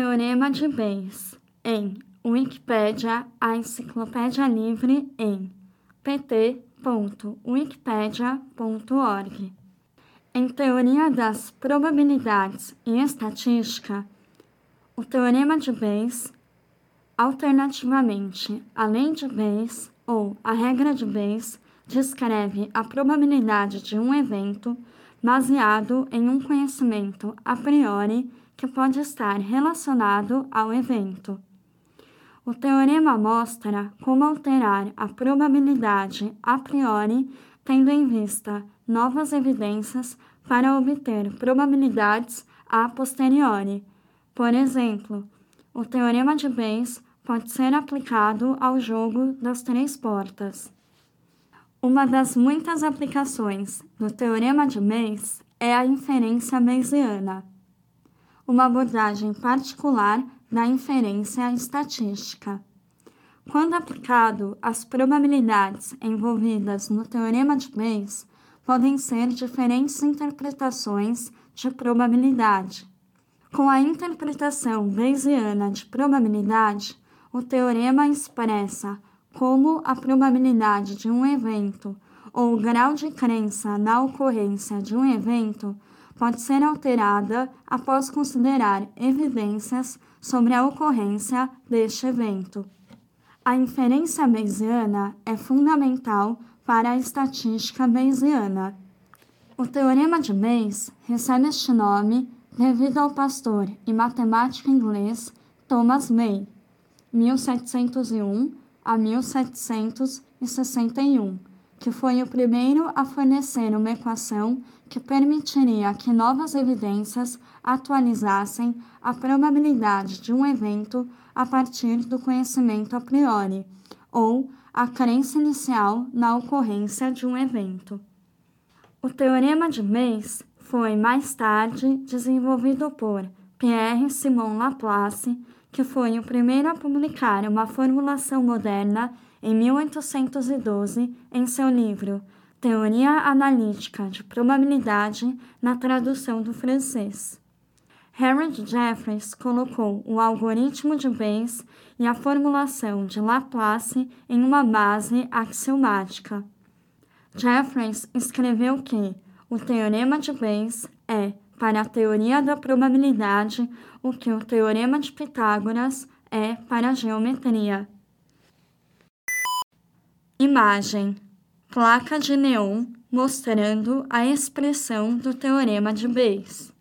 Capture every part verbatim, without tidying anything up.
Teorema de Bayes, em Wikipédia, a enciclopédia livre em p t ponto wikipedia ponto org. Em teoria das probabilidades e estatística, o Teorema de Bayes, alternativamente a Lei de Bayes ou a Regra de Bayes, descreve a probabilidade de um evento baseado em um conhecimento a priori que pode estar relacionado ao evento. O teorema mostra como alterar a probabilidade a priori, tendo em vista novas evidências para obter probabilidades a posteriori. Por exemplo, o teorema de Bayes pode ser aplicado ao jogo das três portas. Uma das muitas aplicações do teorema de Bayes é a inferência bayesiana, uma abordagem particular da inferência estatística. Quando aplicado, as probabilidades envolvidas no teorema de Bayes podem ser diferentes interpretações de probabilidade. Com a interpretação bayesiana de probabilidade, o teorema expressa como a probabilidade de um evento ou o grau de crença na ocorrência de um evento pode ser alterada após considerar evidências sobre a ocorrência deste evento. A inferência bayesiana é fundamental para a estatística bayesiana. O teorema de Bayes recebe este nome devido ao pastor e matemático inglês Thomas May, mil setecentos e um a mil setecentos e sessenta e um, que foi o primeiro a fornecer uma equação que permitiria que novas evidências atualizassem a probabilidade de um evento a partir do conhecimento a priori, ou a crença inicial na ocorrência de um evento. O teorema de Bayes foi mais tarde desenvolvido por Pierre-Simon Laplace, que foi o primeiro a publicar uma formulação moderna em mil oitocentos e doze em seu livro Teoria Analítica de Probabilidade na tradução do francês. Harold Jeffreys colocou o algoritmo de Bayes e a formulação de Laplace em uma base axiomática. Jeffreys escreveu que o teorema de Bayes é, para a teoria da probabilidade, o que o teorema de Pitágoras é para a geometria. Imagem: placa de neon mostrando a expressão do teorema de Bayes.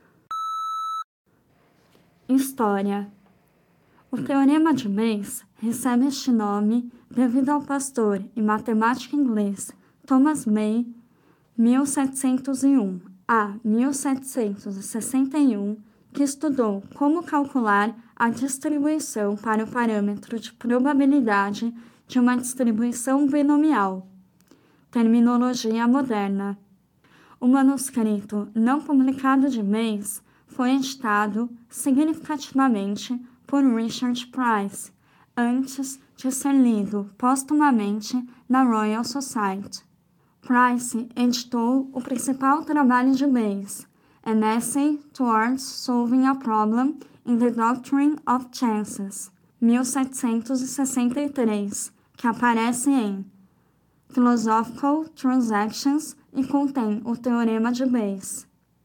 História: o teorema de Bayes recebe este nome devido ao pastor e matemático inglês Thomas May, mil setecentos e um a mil setecentos e sessenta e um, que estudou como calcular a distribuição para o parâmetro de probabilidade de uma distribuição binomial. Terminologia moderna. O manuscrito não publicado de Bayes foi editado significativamente por Richard Price, antes de ser lido póstumamente na Royal Society. Price editou o principal trabalho de Bayes, An Essay Towards Solving a Problem in the Doctrine of Chances, mil setecentos e sessenta e três, que aparece em Philosophical Transactions e contém o teorema de Bayes.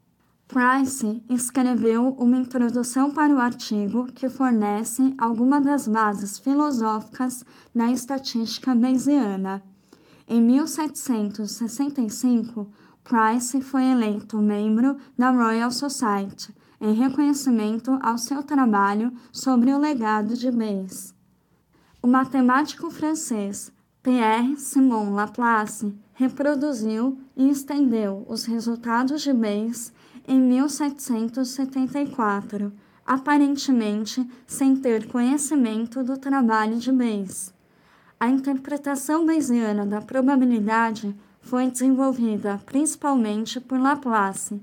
Price escreveu uma introdução para o artigo que fornece algumas das bases filosóficas da estatística bayesiana. Em mil setecentos e sessenta e cinco, Price foi eleito membro da Royal Society, em reconhecimento ao seu trabalho sobre o legado de Bayes. O matemático francês Pierre-Simon Laplace reproduziu e estendeu os resultados de Bayes em mil setecentos e setenta e quatro, aparentemente sem ter conhecimento do trabalho de Bayes. A interpretação bayesiana da probabilidade foi desenvolvida principalmente por Laplace.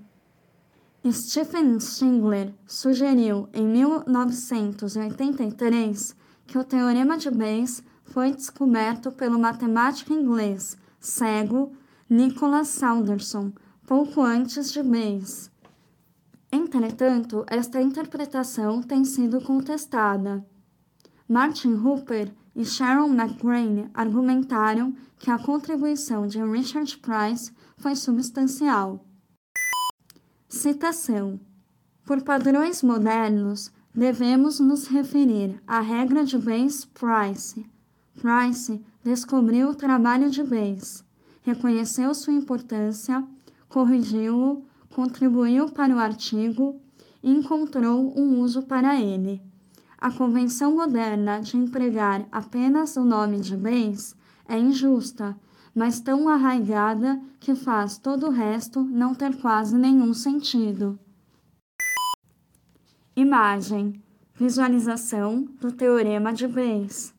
Stephen Schindler sugeriu em mil novecentos e oitenta e três que o teorema de Bayes foi descoberto pelo matemático inglês cego Nicholas Saunderson pouco antes de Bayes. Entretanto, esta interpretação tem sido contestada. Martin Hooper e Sharon McGrane argumentaram que a contribuição de Richard Price foi substancial. Citação: por padrões modernos, devemos nos referir à regra de Bayes-Price. Price descobriu o trabalho de Bayes, reconheceu sua importância, corrigiu-o, contribuiu para o artigo e encontrou um uso para ele. A convenção moderna de empregar apenas o nome de Bayes é injusta, mas tão arraigada que faz todo o resto não ter quase nenhum sentido. Imagem: visualização do teorema de Bayes.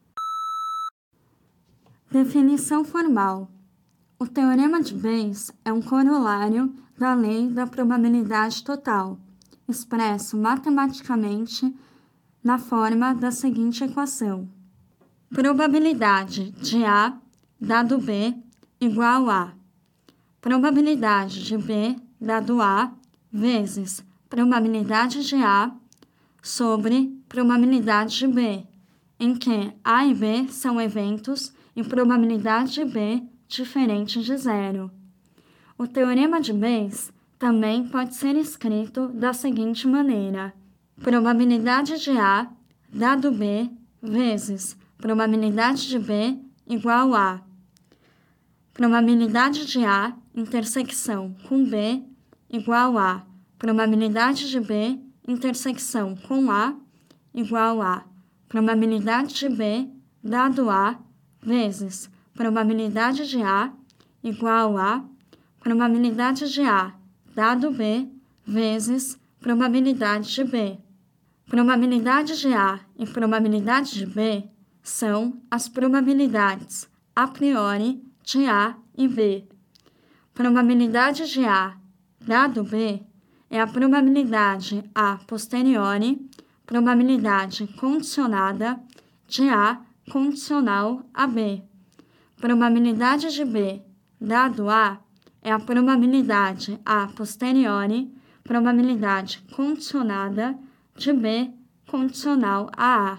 Definição formal: o teorema de Bayes é um corolário da lei da probabilidade total, expresso matematicamente na forma da seguinte equação: probabilidade de A dado B igual a probabilidade de B dado A vezes probabilidade de A sobre probabilidade de B, em que A e B são eventos e probabilidade de B diferente de zero. O teorema de Bayes também pode ser escrito da seguinte maneira: probabilidade de A dado B vezes probabilidade de B igual a probabilidade de A intersecção com B igual a probabilidade de B intersecção com A igual a probabilidade de B dado A vezes probabilidade de A igual a probabilidade de A dado B vezes probabilidade de B. Probabilidade de A e probabilidade de B são as probabilidades a priori de A e B. Probabilidade de A dado B é a probabilidade a posteriori, probabilidade condicionada de A condicional a B. Probabilidade de B dado A é a probabilidade a posteriori, probabilidade condicionada de B condicional a A.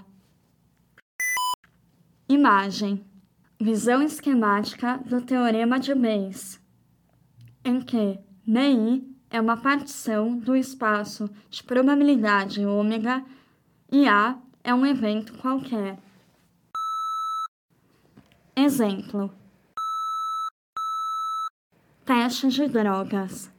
Imagem: visão esquemática do teorema de Bayes, em que M I é uma partição do espaço de probabilidade ômega e A é um evento qualquer. Exemplo: teste de drogas.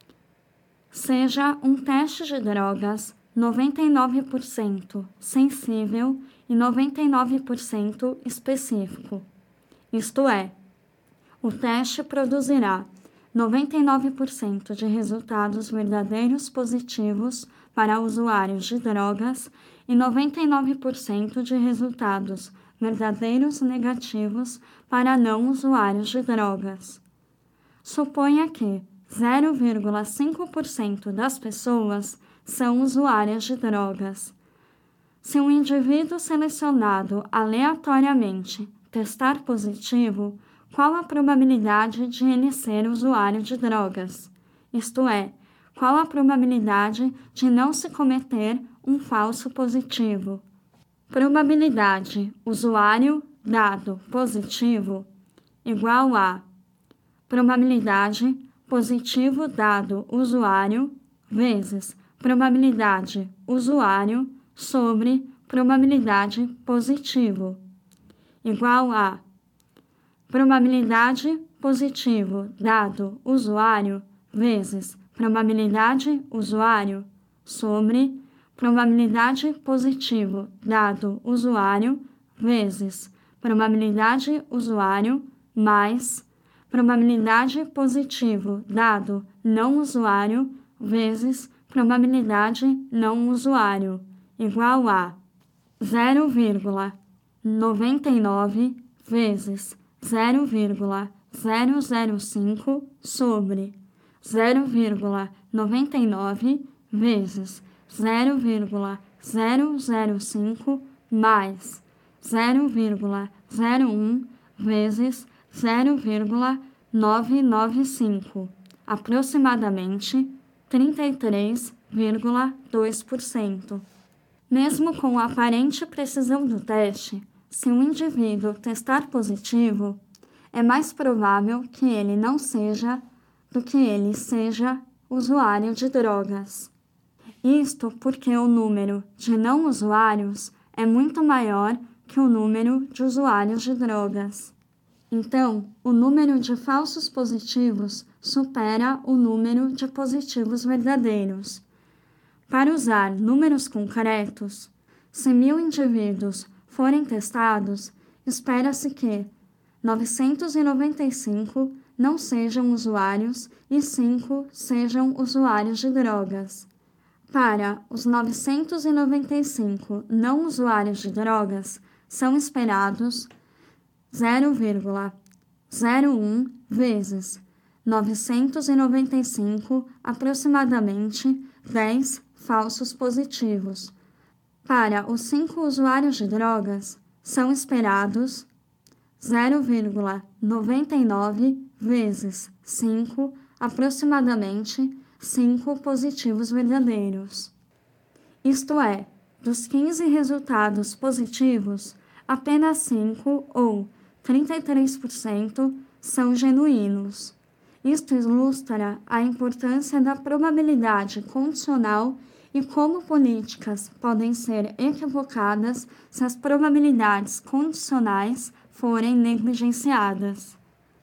Seja um teste de drogas noventa e nove por cento sensível e noventa e nove por cento específico. Isto é, o teste produzirá noventa e nove por cento de resultados verdadeiros positivos para usuários de drogas e noventa e nove por cento de resultados verdadeiros negativos para não usuários de drogas. Suponha que zero vírgula cinco por cento das pessoas são usuárias de drogas. Se um indivíduo selecionado aleatoriamente testar positivo, qual a probabilidade de ele ser usuário de drogas? Isto é, qual a probabilidade de não se cometer um falso positivo? Probabilidade usuário dado positivo igual a probabilidade positivo dado usuário vezes probabilidade usuário sobre probabilidade positivo igual a probabilidade positivo dado usuário vezes probabilidade usuário sobre probabilidade positivo dado usuário vezes probabilidade usuário mais probabilidade positivo dado não usuário vezes probabilidade não usuário igual a zero vírgula noventa e nove vezes zero vírgula zero zero cinco sobre zero vírgula noventa e nove vezes zero vírgula zero zero cinco mais zero vírgula zero um vezes zero vírgula novecentos e noventa e cinco, aproximadamente trinta e três vírgula dois por cento. Mesmo com a aparente precisão do teste, se um indivíduo testar positivo, é mais provável que ele não seja do que ele seja usuário de drogas. Isto porque o número de não usuários é muito maior que o número de usuários de drogas. Então, o número de falsos positivos supera o número de positivos verdadeiros. Para usar números concretos, se mil indivíduos forem testados, espera-se que novecentos e noventa e cinco não sejam usuários e cinco sejam usuários de drogas. Para os novecentos e noventa e cinco não usuários de drogas, são esperados zero vírgula zero um vezes novecentos e noventa e cinco, aproximadamente dez falsos positivos. Para os cinco usuários de drogas, são esperados zero vírgula noventa e nove vezes cinco, aproximadamente cinco positivos verdadeiros. Isto é, dos quinze resultados positivos, apenas cinco ou trinta e três por cento são genuínos. Isto ilustra a importância da probabilidade condicional e como políticas podem ser equivocadas se as probabilidades condicionais forem negligenciadas.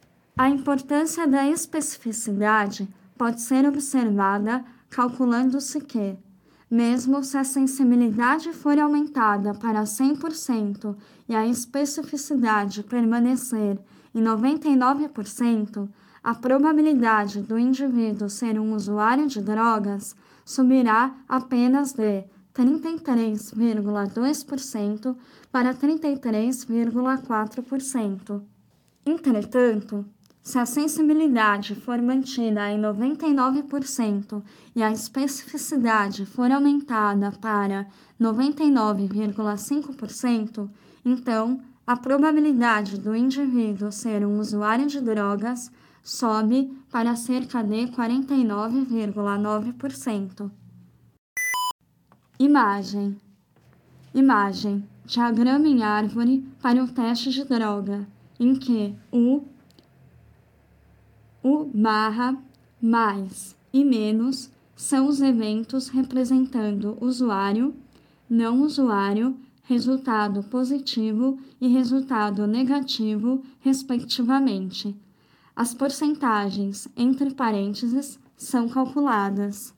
A importância da especificidade pode ser observada calculando-se que, mesmo se a sensibilidade for aumentada para cem por cento e a especificidade permanecer em noventa e nove por cento, a probabilidade do indivíduo ser um usuário de drogas subirá apenas de trinta e três vírgula dois por cento para trinta e três vírgula quatro por cento. Entretanto, se a sensibilidade for mantida em noventa e nove por cento e a especificidade for aumentada para noventa e nove vírgula cinco por cento, então a probabilidade do indivíduo ser um usuário de drogas sobe para cerca de quarenta e nove vírgula nove por cento. Imagem. Imagem. Diagrama em árvore para o teste de droga, em que o O barra, mais e menos são os eventos representando usuário, não usuário, resultado positivo e resultado negativo, respectivamente. As porcentagens entre parênteses são calculadas.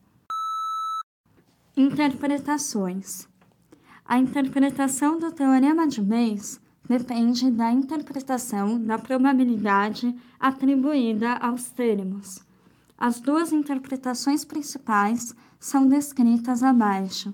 Interpretações. A interpretação do teorema de Bayes depende da interpretação da probabilidade atribuída aos termos. As duas interpretações principais são descritas abaixo.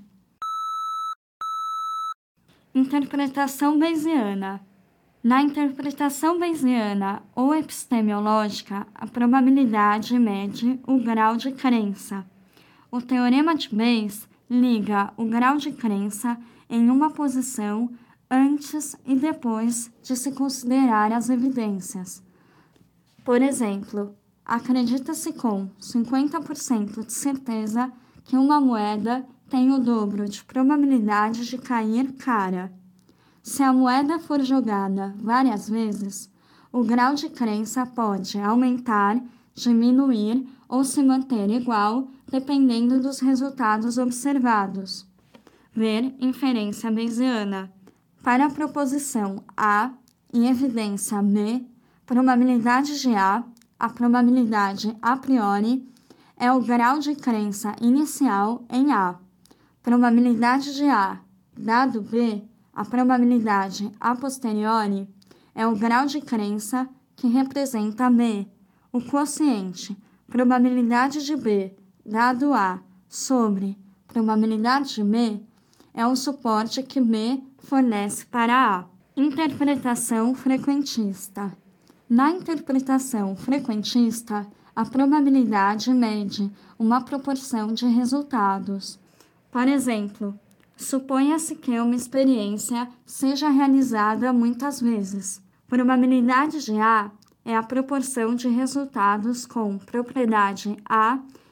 Interpretação bayesiana. Na interpretação bayesiana ou epistemológica, a probabilidade mede o grau de crença. O teorema de Bayes liga o grau de crença em uma posição antes e depois de se considerar as evidências. Por exemplo, acredita-se com cinquenta por cento de certeza que uma moeda tem o dobro de probabilidade de cair cara. Se a moeda for jogada várias vezes, o grau de crença pode aumentar, diminuir ou se manter igual, dependendo dos resultados observados. Ver inferência bayesiana. Para a proposição A e evidência B, probabilidade de A, a probabilidade a priori, é o grau de crença inicial em A. Probabilidade de A, dado B, a probabilidade a posteriori, é o grau de crença que representa B. O quociente, probabilidade de B, dado A, sobre probabilidade de B, é o suporte que B fornece para A. Interpretação frequentista. Na interpretação frequentista, a probabilidade mede uma proporção de resultados. Por exemplo, suponha-se que uma experiência seja realizada muitas vezes. Probabilidade de A é a proporção de resultados com propriedade A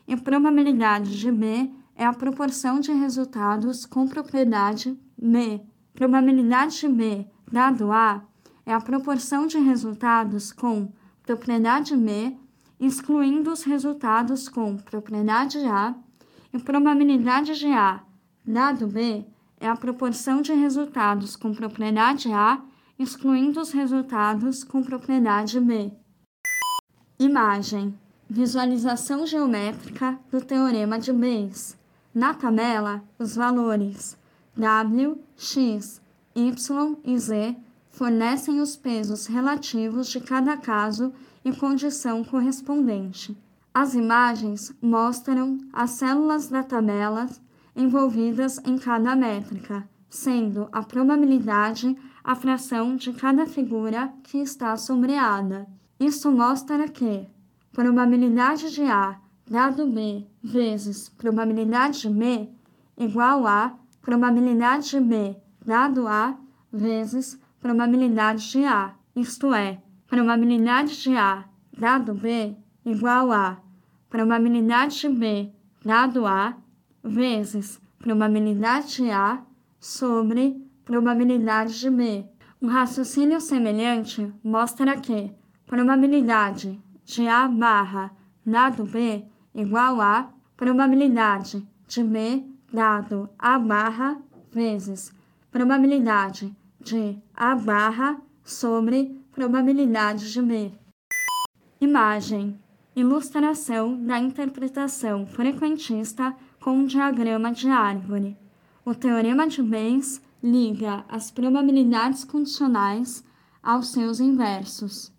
e probabilidade de B é a proporção de resultados com propriedade M. Probabilidade de B dado A é a proporção de resultados com propriedade M, excluindo os resultados com propriedade A, e probabilidade de A dado B é a proporção de resultados com propriedade A, excluindo os resultados com propriedade B. Imagem. Visualização geométrica do teorema de Bayes. Na tabela, os valores W, X, Y e Z fornecem os pesos relativos de cada caso e condição correspondente. As imagens mostram as células da tabela envolvidas em cada métrica, sendo a probabilidade a fração de cada figura que está sombreada. Isso mostra que probabilidade de A dado B vezes probabilidade de M igual a probabilidade de B dado A vezes probabilidade de A, isto é, probabilidade de A dado B igual a probabilidade de B dado A vezes probabilidade de A sobre probabilidade de B. Um raciocínio semelhante mostra que probabilidade de A barra dado B igual a probabilidade de B dado A barra vezes probabilidade de A barra sobre probabilidade de B. Imagem. Ilustração da interpretação frequentista com um diagrama de árvore. O teorema de Bayes liga as probabilidades condicionais aos seus inversos.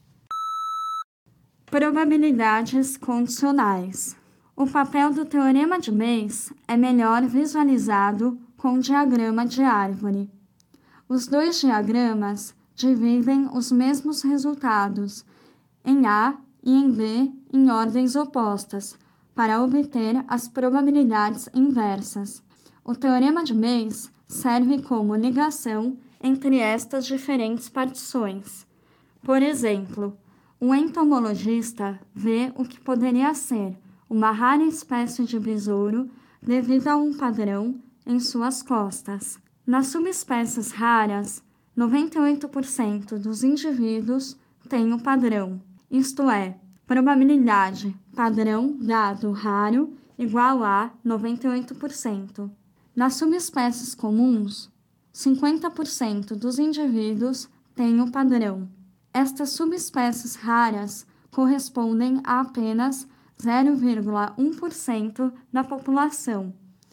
Probabilidades condicionais. O papel do teorema de Bayes é melhor visualizado com um diagrama de árvore. Os dois diagramas dividem os mesmos resultados em A e em B em ordens opostas, para obter as probabilidades inversas. O teorema de Bayes serve como ligação entre estas diferentes partições. Por exemplo, um entomologista vê o que poderia ser uma rara espécie de besouro devido a um padrão em suas costas. Nas subespécies raras, noventa e oito por cento dos indivíduos têm o padrão, isto é, probabilidade padrão dado raro igual a noventa e oito por cento. Nas subespécies comuns, cinquenta por cento dos indivíduos têm o padrão. Estas subespécies raras correspondem a apenas zero vírgula um por cento da população.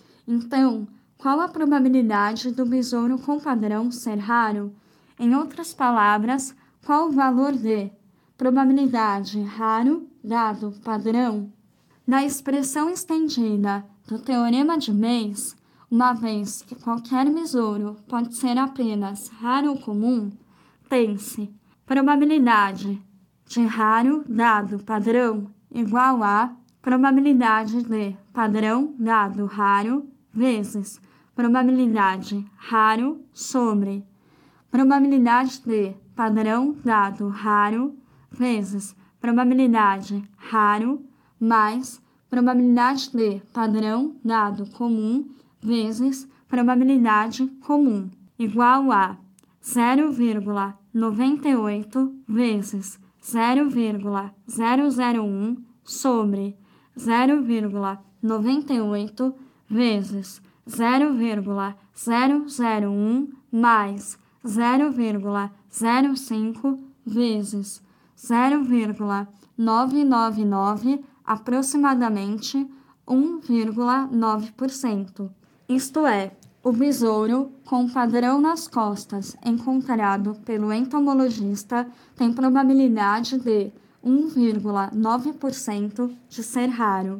Então, qual a probabilidade do besouro com padrão ser raro? Em outras palavras, qual o valor de probabilidade raro dado padrão? Na expressão estendida do teorema de Bayes, uma vez que qualquer besouro pode ser apenas raro ou comum, tem-se probabilidade de raro dado padrão igual a probabilidade de padrão dado raro vezes probabilidade raro sobre probabilidade de padrão dado raro vezes probabilidade raro mais probabilidade de padrão dado comum vezes probabilidade comum, igual a zero vírgula noventa e oito vezes zero vírgula zero zero um sobre zero vírgula noventa e oito vezes zero vírgula zero zero um mais zero vírgula zero cinco vezes zero vírgula novecentos e noventa e nove, aproximadamente um vírgula nove por cento. Isto é, o besouro com padrão nas costas encontrado pelo entomologista tem probabilidade de um vírgula nove por cento de ser raro.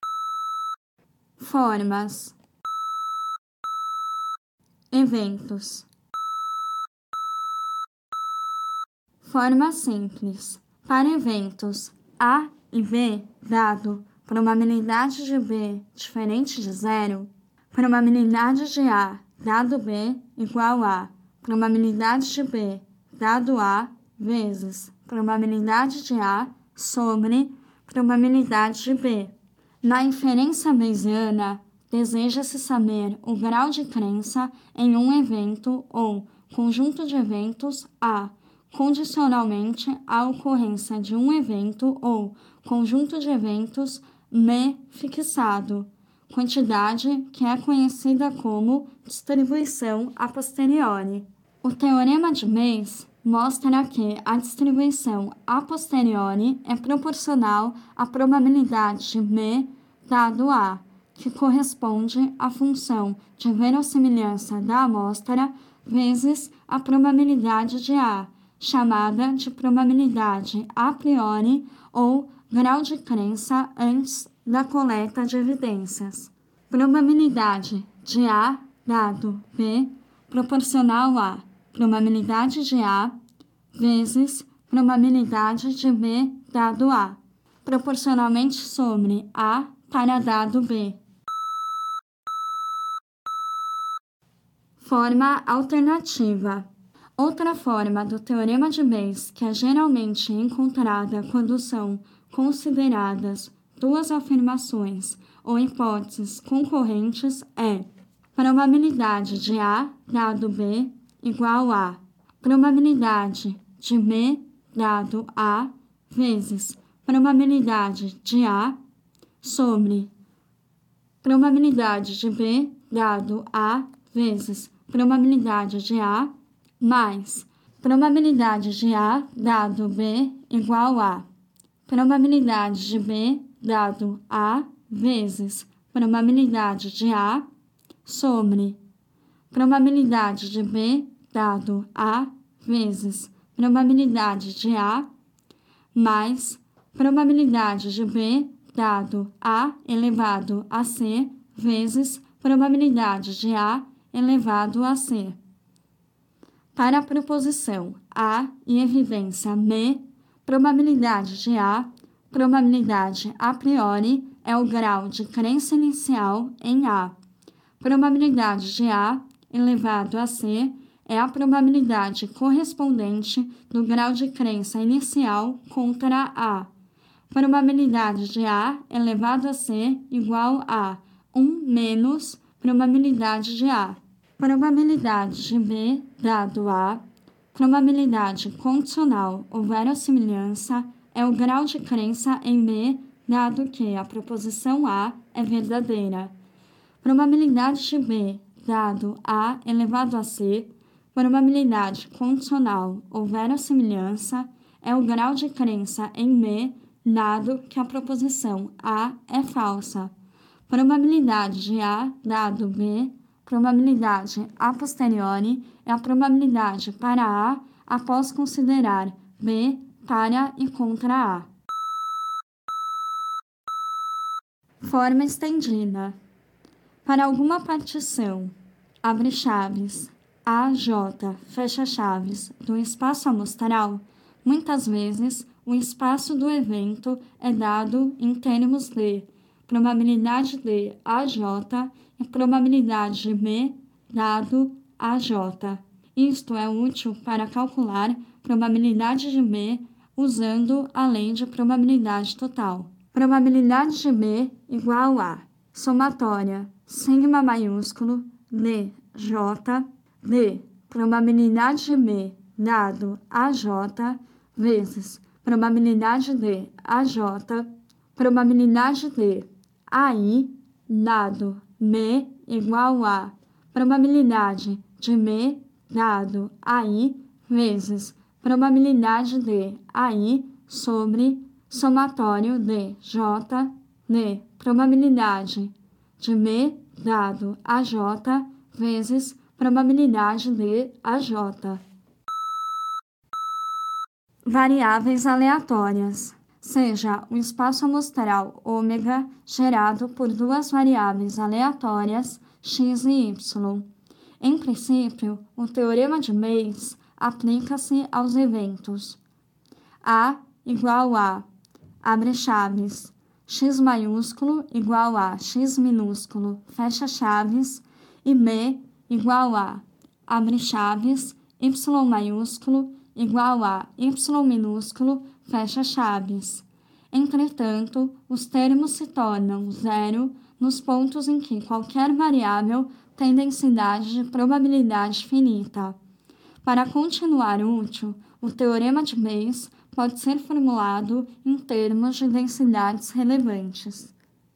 Formas. Eventos. Forma simples. Para eventos A e B, dado probabilidade de B diferente de zero, probabilidade de A dado B igual a probabilidade de B dado A vezes probabilidade de A sobre probabilidade de B. Na inferência bayesiana, deseja-se saber o grau de crença em um evento ou conjunto de eventos A, condicionalmente à ocorrência de um evento ou conjunto de eventos M fixado, quantidade que é conhecida como distribuição a posteriori. O teorema de Bayes mostra que a distribuição a posteriori é proporcional à probabilidade de M dado A, que corresponde à função de verossimilhança da amostra vezes a probabilidade de A, chamada de probabilidade a priori ou grau de crença antes da coleta de evidências. Probabilidade de A dado B proporcional a probabilidade de A vezes probabilidade de B dado A, proporcionalmente sobre A para dado B. Forma alternativa. Outra forma do teorema de Bayes, que é geralmente encontrada quando são consideradas duas afirmações ou hipóteses concorrentes, é probabilidade de A dado B igual a probabilidade de B dado A vezes probabilidade de A sobre probabilidade de B dado A vezes probabilidade de A mais probabilidade de A dado B igual a probabilidade de B dado A vezes probabilidade de A sobre probabilidade de B dado A vezes probabilidade de A mais probabilidade de B dado A elevado a C vezes probabilidade de A elevado a C. Para a proposição A e evidência M, probabilidade de A, probabilidade a priori é o grau de crença inicial em A. Probabilidade de A elevado a C é a probabilidade correspondente do grau de crença inicial contra A. Probabilidade de A elevado a C igual a um menos probabilidade de A. Probabilidade de B dado A, probabilidade condicional ou verossimilhança é o grau de crença em B dado que a proposição A é verdadeira. Probabilidade de B dado A elevado a C, probabilidade condicional ou verossimilhança é o grau de crença em B dado que a proposição A é falsa. Probabilidade de A dado B, probabilidade a posteriori é a probabilidade para A após considerar B para e contra A. Forma estendida. Para alguma partição, abre chaves, A J, fecha chaves, do espaço amostral, muitas vezes o espaço do evento é dado em termos de probabilidade de A J e probabilidade de B dado A J. Isto é útil para calcular probabilidade de B usando a lei de probabilidade total. Probabilidade de B igual a somatória sigma maiúsculo de J de probabilidade de B dado A J vezes probabilidade de A J, probabilidade de A I dado M igual a probabilidade de M dado A I vezes probabilidade de A I sobre somatório de J de probabilidade de M dado A J vezes probabilidade de A J. Variáveis aleatórias, seja o espaço amostral ômega gerado por duas variáveis aleatórias x e y. Em princípio, o teorema de Bayes aplica-se aos eventos A igual a, abre chaves, x maiúsculo igual a x minúsculo, fecha chaves, e B igual a, abre chaves, y maiúsculo igual a y minúsculo, fecha chaves. Entretanto, os termos se tornam zero nos pontos em que qualquer variável tem densidade de probabilidade finita. Para continuar útil, o teorema de Bayes pode ser formulado em termos de densidades relevantes.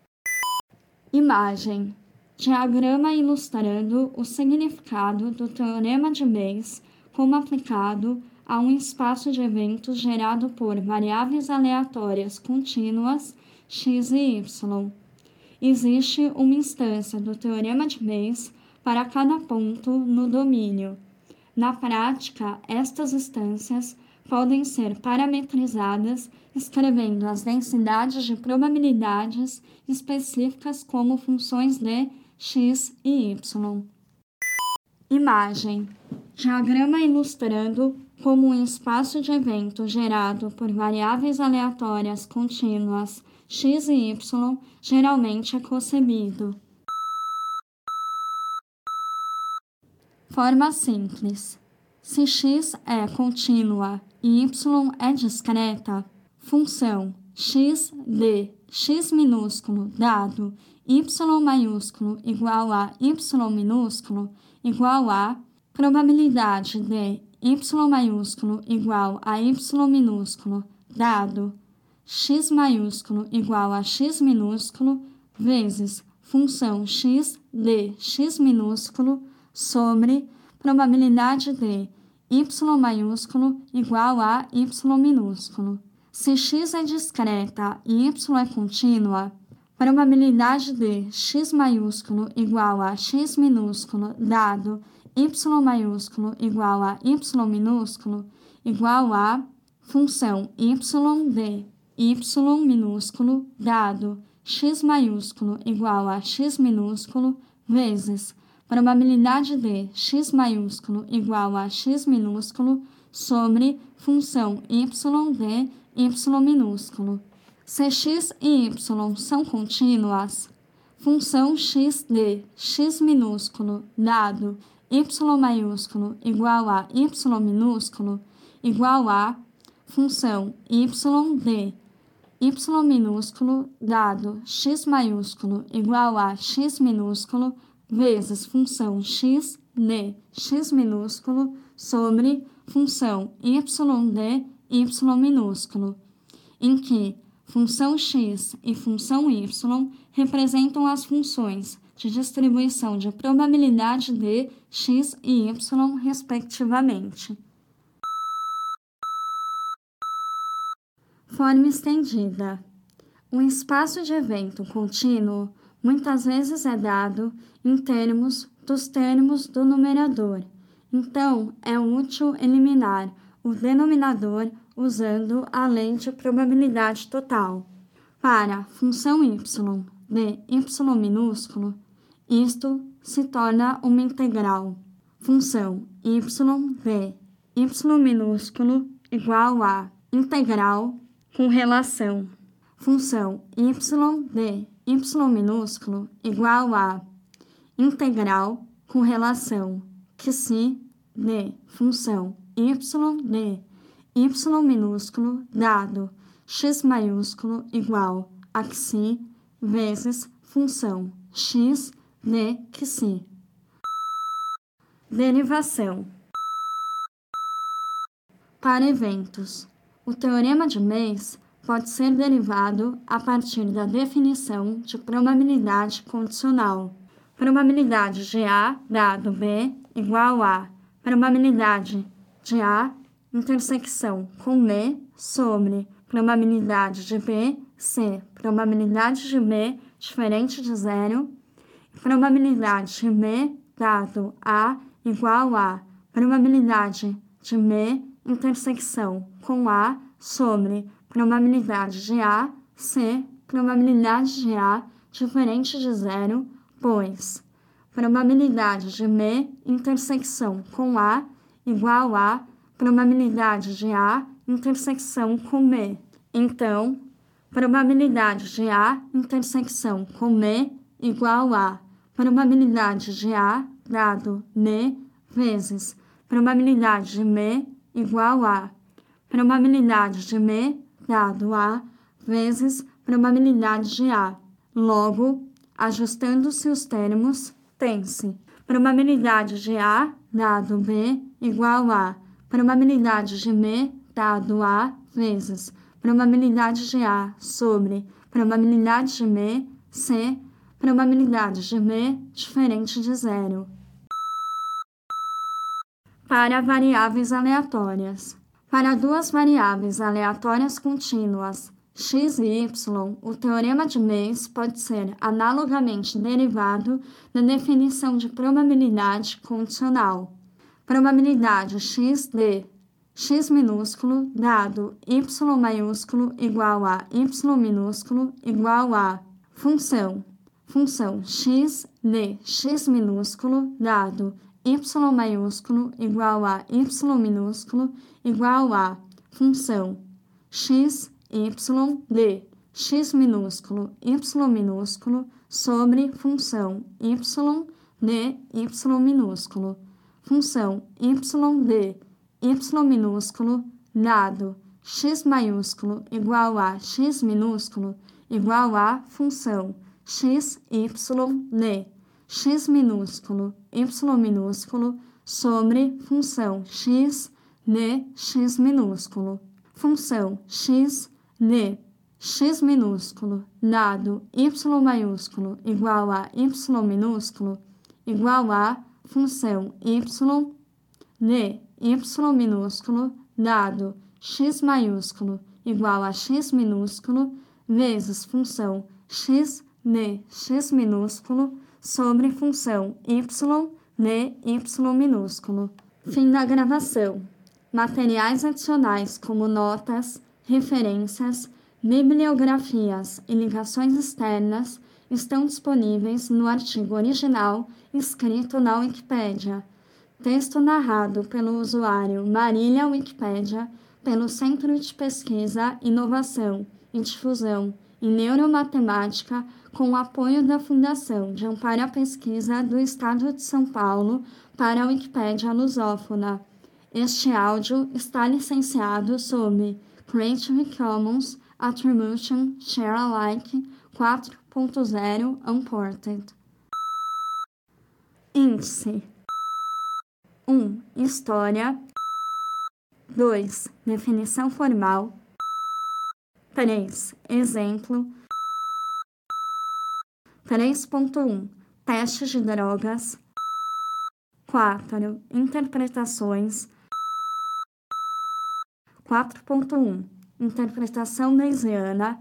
Imagem. Diagrama ilustrando o significado do teorema de Bayes como aplicado a um espaço de eventos gerado por variáveis aleatórias contínuas x e y. Existe uma instância do teorema de Bayes para cada ponto no domínio. Na prática, estas instâncias podem ser parametrizadas escrevendo as densidades de probabilidades específicas como funções de x e y. Imagem. Diagrama ilustrando como um espaço de evento gerado por variáveis aleatórias contínuas x e y geralmente é concebido. Forma simples. Se x é contínua e y é discreta, função x de x minúsculo dado y maiúsculo igual a y minúsculo igual a probabilidade de y maiúsculo igual a y minúsculo dado x maiúsculo igual a x minúsculo vezes função x de x minúsculo sobre probabilidade de y maiúsculo igual a y minúsculo. Se x é discreta e y é contínua, probabilidade de x maiúsculo igual a x minúsculo dado y maiúsculo igual a y minúsculo igual a função y de y minúsculo dado x maiúsculo igual a x minúsculo vezes probabilidade de x maiúsculo igual a x minúsculo sobre função y de y minúsculo. Se x e y são contínuas, função x de x minúsculo dado y maiúsculo igual a y minúsculo igual a função y de y minúsculo dado x maiúsculo igual a x minúsculo vezes função x de x minúsculo sobre função y de y minúsculo, em que função x e função y representam as funções de distribuição de probabilidade de x e y, respectivamente. Forma estendida. Um espaço de evento contínuo muitas vezes é dado em termos dos termos do numerador. Então, é útil eliminar o denominador usando a lei de probabilidade total. Para função y de y minúsculo, isto se torna uma integral. Função y de y minúsculo igual a integral com relação. Função y de y minúsculo igual a integral com relação que se de função y de y minúsculo dado x maiúsculo igual a que se vezes função x de que se. Derivação. Para eventos, o teorema de Bayes pode ser derivado a partir da definição de probabilidade condicional. Probabilidade de A dado B igual a probabilidade de A intersecção com B sobre probabilidade de B ser probabilidade de B diferente de zero, probabilidade de B dado A igual a probabilidade de B intersecção com A sobre probabilidade de A ser probabilidade de A diferente de zero, pois probabilidade de B intersecção com A igual a probabilidade de A intersecção com B. Então, probabilidade de A intersecção com B igual a probabilidade de A dado B vezes probabilidade de B igual a probabilidade de B dado A vezes probabilidade de A. Logo, ajustando-se os termos, tem-se probabilidade de A dado B igual a probabilidade de B dado A vezes probabilidade de A sobre probabilidade de B, C, probabilidade de B diferente de zero. Para variáveis aleatórias. Para duas variáveis aleatórias contínuas, x e y, o teorema de Bayes pode ser analogamente derivado da definição de probabilidade condicional. Probabilidade x de x minúsculo dado y maiúsculo igual a y minúsculo igual a função. Função x de x minúsculo dado y maiúsculo igual a y minúsculo igual a função x y de x minúsculo y minúsculo sobre função y de y minúsculo. Função y de y minúsculo dado x maiúsculo igual a x minúsculo igual a função x y de x minúsculo y minúsculo sobre função x de x minúsculo. Função x de x minúsculo dado y maiúsculo igual a y minúsculo igual a função y de y minúsculo dado x maiúsculo igual a x minúsculo vezes função x de x minúsculo sobre função y de y minúsculo. Fim da gravação. Materiais adicionais como notas, referências, bibliografias e ligações externas estão disponíveis no artigo original escrito na Wikipédia. Texto narrado pelo usuário Marília Wikipédia, pelo Centro de Pesquisa, Inovação e Difusão em Neuromatemática, com o apoio da Fundação de Amparo à Pesquisa do Estado de São Paulo para a Wikipédia lusófona. Este áudio está licenciado sob Creative Commons Attribution Share Alike quatro ponto zero Unported. Índice um. História. dois. Definição formal. três. Exemplo. três ponto um. Testes de drogas. quatro. Interpretações. quatro ponto um. Interpretação bayesiana.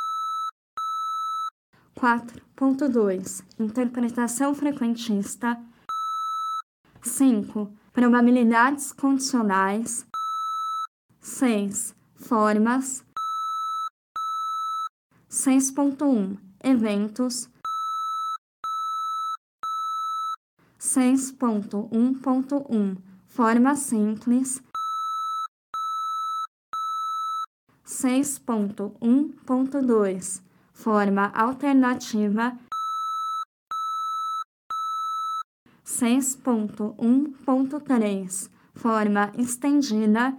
quatro ponto dois. Interpretação frequentista. cinco. Probabilidades condicionais. seis. Formas. seis ponto um. Eventos. seis ponto um ponto um. Forma simples. seis ponto um ponto dois. Forma alternativa. seis ponto um ponto três. Forma estendida.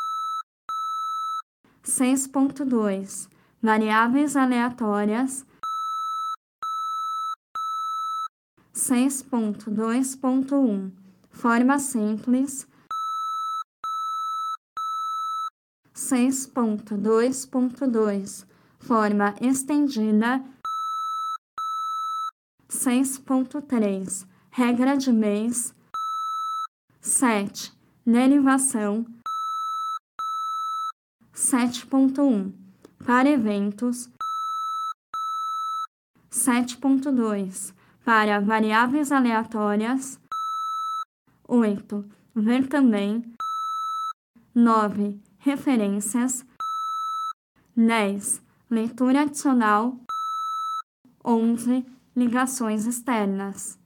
seis ponto dois. Variáveis aleatórias. seis ponto dois ponto um. Forma simples. seis ponto dois ponto dois. Forma estendida. seis ponto três. Regra de Bayes. sete. Derivação. sete ponto um. Para eventos. sete ponto dois. Para variáveis aleatórias. oito. Ver também. nove. Referências. dez. Leitura adicional. onze. Ligações externas.